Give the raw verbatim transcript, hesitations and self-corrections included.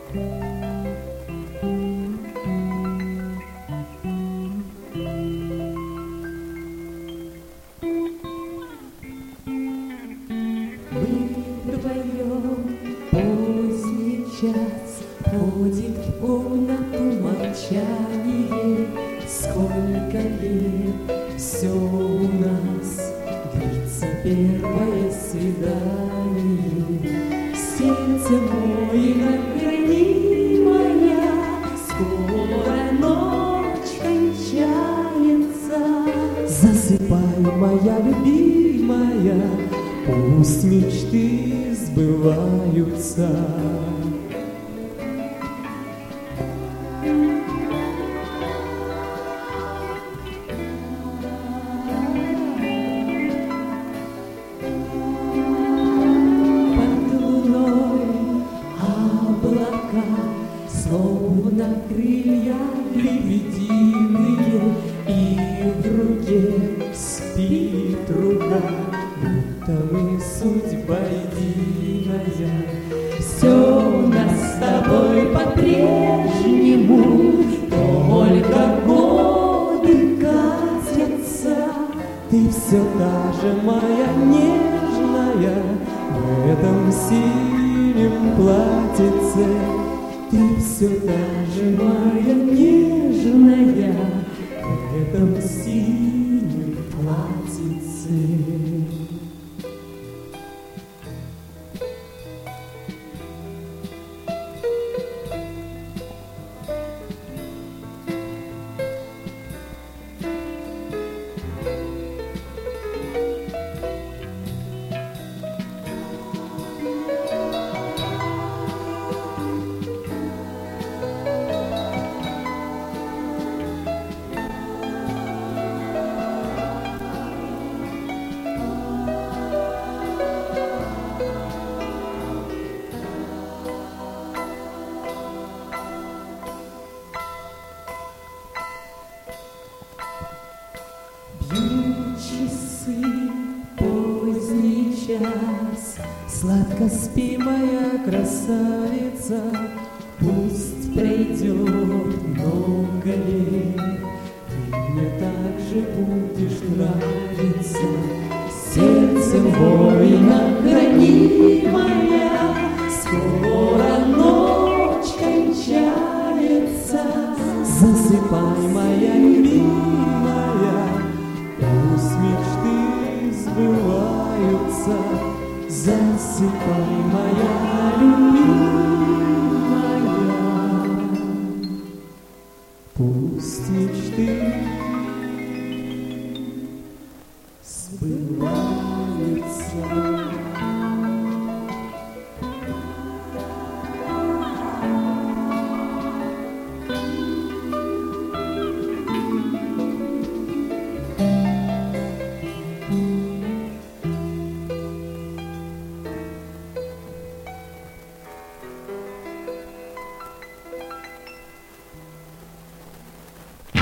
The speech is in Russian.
Час ходит в комнату молчание. Сколько лет все у нас длится первое свидание. Сердце мое неранимое, скоро ночь кончается. Засыпай, моя любимая, пусть мечты сбываются. Словно крылья лебединые, и в руке спит рука, будто мы судьба единая. Все у нас с тобой по-прежнему, только годы катятся. Ты все та же моя нежная в этом синем платьице. Ты все та же моя нежная в этом синем платьице. Часы, поздний час, сладко спи, моя красавица. Пусть пройдет много лет, ты мне так же будешь нравиться. Сердце воина хранимая, скоро ночь кончается. Засыпай, моя любимая, пусть мечты сбываются. Засыпай, моя любимая, пусть мечты сбываются.